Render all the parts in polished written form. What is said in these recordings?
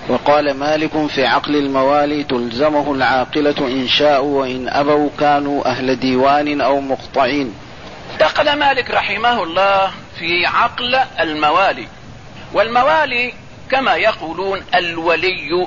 وقال مالك في عقل الموالي تلزمه العاقلة إن شاءوا وإن أبوا كانوا أهل ديوان أو مقطعين. دخل مالك رحمه الله في عقل الموالي، والموالي كما يقولون الولي،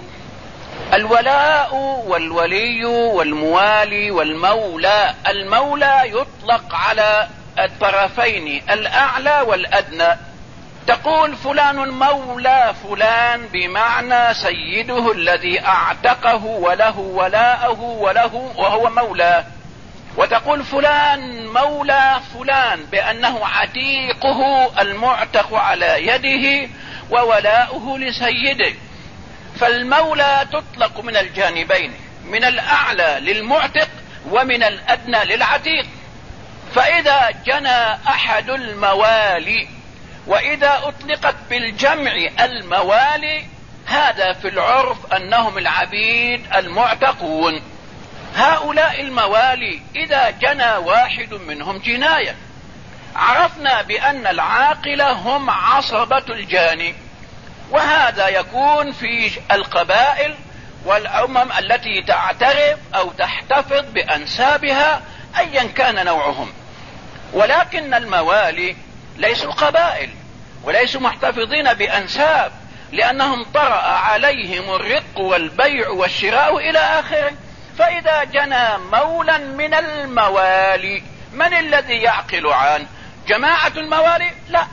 الولاء والولي والموالي والمولى. المولى يطلق على الطرفين الأعلى والأدنى، تقول فلان مولى فلان بمعنى سيده الذي اعتقه وله ولاءه وله وهو مولاه، وتقول فلان مولى فلان بأنه عتيقه المعتق على يده وولاؤه لسيده. فالمولى تطلق من الجانبين، من الأعلى للمعتق ومن الأدنى للعتيق. فإذا جنى أحد الموالي، وإذا أطلقت بالجمع الموالي، هذا في العرف أنهم العبيد المعتقون. هؤلاء الموالي إذا جنى واحد منهم جناية، عرفنا بأن العاقلة هم عصبة الجاني، وهذا يكون في القبائل والأمم التي تعترف أو تحتفظ بأنسابها أيا كان نوعهم. ولكن الموالي ليسوا قبائل وليسوا محتفظين بأنساب، لأنهم طرأ عليهم الرق والبيع والشراء إلى آخره. فإذا جنى مولا من الموالي، من الذي يعقل عنه؟ جماعة الموالي؟ لا،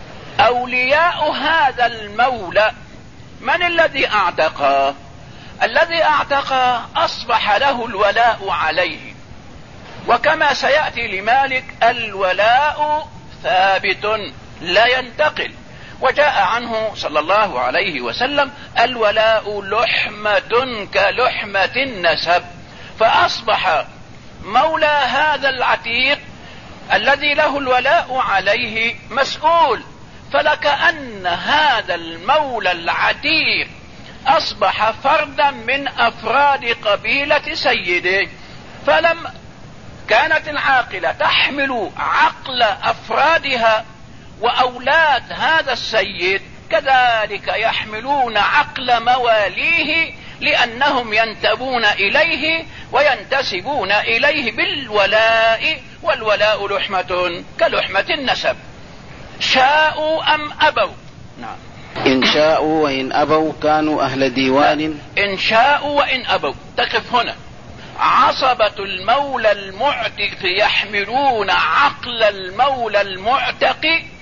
أولياء هذا المولى. من الذي اعتقى؟ الذي اعتقى أصبح له الولاء عليه، وكما سيأتي لمالك الولاء ثابت لا ينتقل، وجاء عنه صلى الله عليه وسلم الولاء لحمة كلحمة النسب. فأصبح مولى هذا العتيق الذي له الولاء عليه مسؤول، فلكأن هذا المولى العتيق أصبح فردا من أفراد قبيلة سيده. فلم كانت العاقلة تحمل عقل أفرادها وأولاد هذا السيد، كذلك يحملون عقل مواليه، لأنهم ينتمون إليه وينتسبون إليه بالولاء، والولاء لحمة كلحمة النسب، شاءوا أم أبوا. نعم. إن شاءوا وإن أبوا كانوا أهل ديوان. إن شاءوا وإن أبوا، تقف هنا. عصبة المولى المعتق يحملون عقل المولى المعتق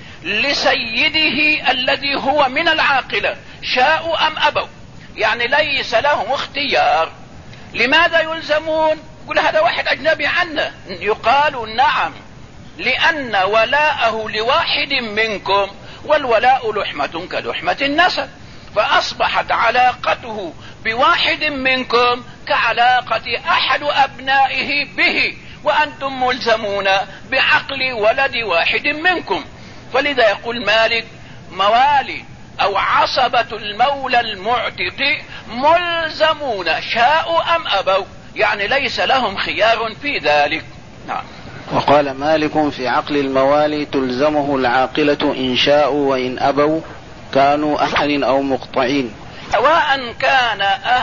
لسيده الذي هو من العاقلة، شاءوا أم أبوا، يعني ليس لهم اختيار. لماذا يلزمون؟ يقول هذا واحد أجنبي عنا. يقال نعم، لأن ولاءه لواحد منكم، والولاء لحمة كلحمة النسب، فأصبحت علاقته بواحد منكم كعلاقة أحد أبنائه به، وأنتم ملزمون بعقل ولد واحد منكم. فلذا يقول مالك موالي أو عصبة المولى المعتق ملزمون شاءوا أم أبوا، يعني ليس لهم خيار في ذلك. نعم. وقال مالك في عقل الموالي تلزمه العاقلة إن شاءوا وإن أبوا كانوا أهل أو مقطعين. سواء كان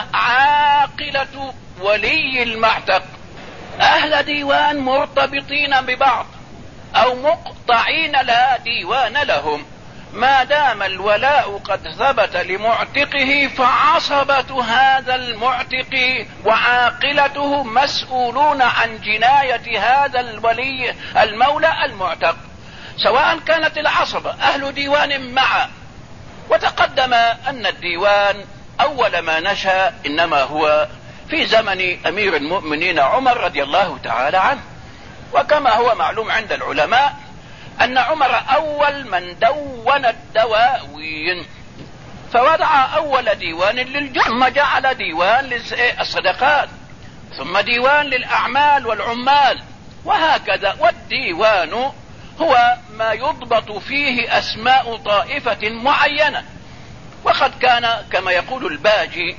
عاقلة ولي المعتق أهل ديوان مرتبطين ببعض أو مقطعين لا ديوان لهم، ما دام الولاء قد ثبت لمعتقه، فعصبة هذا المعتق وعاقلته مسؤولون عن جناية هذا الولي المولى المعتق، سواء كانت العصبة أهل ديوان معا. وتقدم أن الديوان أول ما نشأ إنما هو في زمن أمير المؤمنين عمر رضي الله تعالى عنه، وكما هو معلوم عند العلماء أن عمر أول من دون الدواوين، فوضع أول ديوان للجمع، ثم جعل ديوان للصدقات، ثم ديوان للأعمال والعمال، وهكذا. والديوان هو ما يضبط فيه أسماء طائفة معينة. وقد كان كما يقول الباجي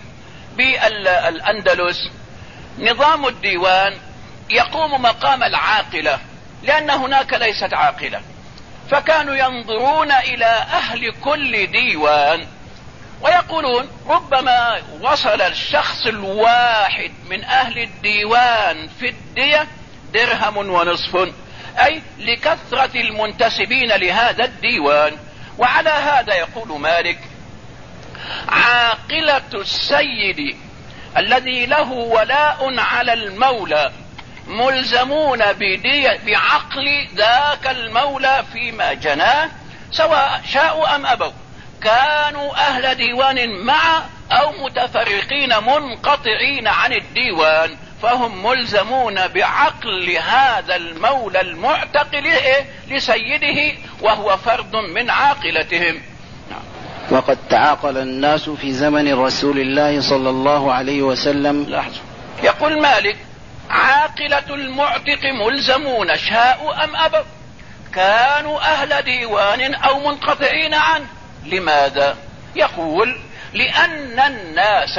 بالأندلس نظام الديوان يقوم مقام العاقلة، لأن هناك ليست عاقلة، فكانوا ينظرون إلى أهل كل ديوان ويقولون ربما وصل الشخص الواحد من أهل الديوان في الدية 1.5 درهم، أي لكثرة المنتسبين لهذا الديوان. وعلى هذا يقول مالك: عاقلة السيد الذي له ولاء على المولى ملزمون بعقل ذاك المولى فيما جناه سواء شاءوا أم أبوا، كانوا أهل ديوان مع أو متفرقين منقطعين عن الديوان، فهم ملزمون بعقل هذا المولى المعتق لسيده وهو فرد من عاقلتهم. وقد تعاقل الناس في زمن رسول الله صلى الله عليه وسلم. يقول مالك: عاقلة المعتق ملزمون شاءوا أم أبوا، كانوا أهل ديوان أو منقطعين عنه. لماذا؟ يقول: لأن الناس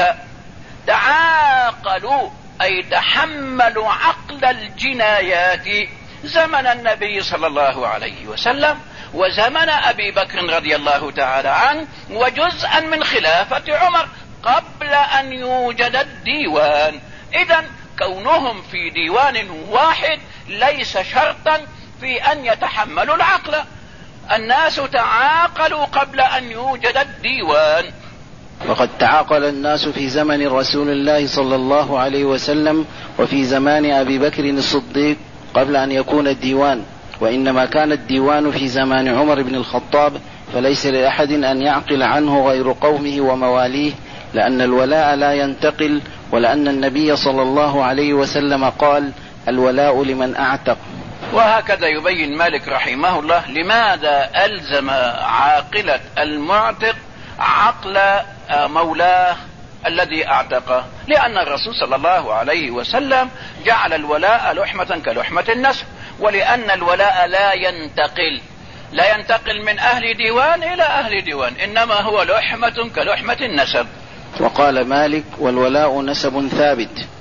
تعاقلوا أي تحملوا عقل الجنايات زمن النبي صلى الله عليه وسلم وزمن أبي بكر رضي الله تعالى عنه وجزءا من خلافة عمر قبل أن يوجد الديوان. إذن كونهم في ديوان واحد ليس شرطا في أن يتحملوا العقل. الناس تعاقلوا قبل أن يوجد الديوان. وقد تعاقل الناس في زمن رسول الله صلى الله عليه وسلم وفي زمان أبي بكر الصديق قبل أن يكون الديوان، وإنما كان الديوان في زمان عمر بن الخطاب، فليس لأحد أن يعقل عنه غير قومه ومواليه، لأن الولاء لا ينتقل، ولأن النبي صلى الله عليه وسلم قال: الولاء لمن أعتق. وهكذا يبين مالك رحمه الله لماذا ألزم عاقلة المعتق عقل مولاه الذي أعتقه، لأن الرسول صلى الله عليه وسلم جعل الولاء لحمة كلحمة النسب، ولأن الولاء لا ينتقل من أهل ديوان إلى أهل ديوان، إنما هو لحمة كلحمة النسب. وقال مالك: والولاء نسب ثابت.